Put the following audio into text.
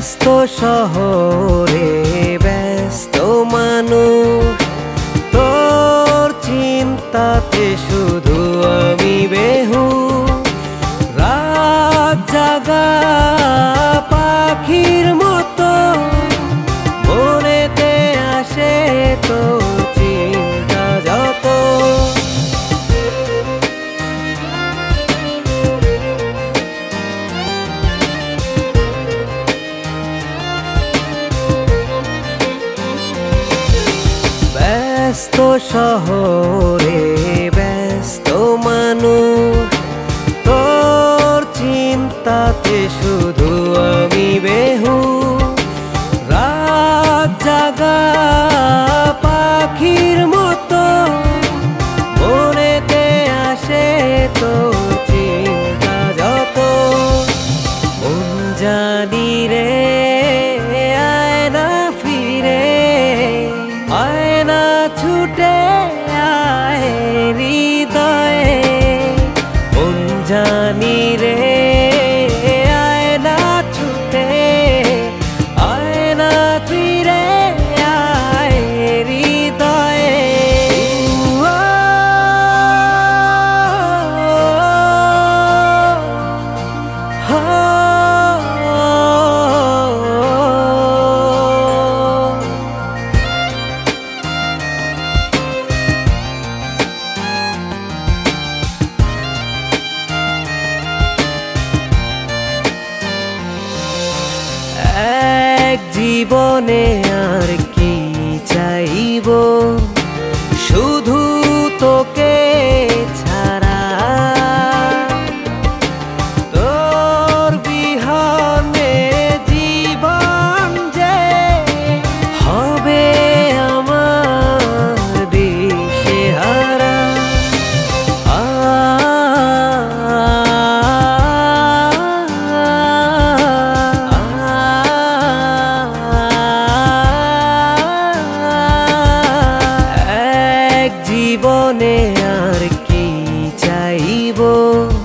ব্যস্ত শহরে ব্যস্ত মানুষ, তোর চিন্তাতে শুধু আমি বেহুশ। রাত জাগা পাখির মতো মনেতে আসে তোর চিন্তা যত। ব্যস্ত শহরে ব্যস্ত মানুষ, তোর চিন্তাতে শুধু আমি বেহুশ। রাত জাগা পাখির মতো মনেতে আসে তোর চিন্তা যত। মন জানি রে আয় না ফিরে, আয় না ছুটে আয় হৃদয়ে। মন জানি রে আয় না ছুটে, আয় না ফিরে আয় হৃদয়ে। এক জীবনে আর কি চাইব, শুধু তোকে ছাড়া। তোর বিহনে জীবন যে হবে আমার দিশেহারা। জীবনে আর কি চাইব।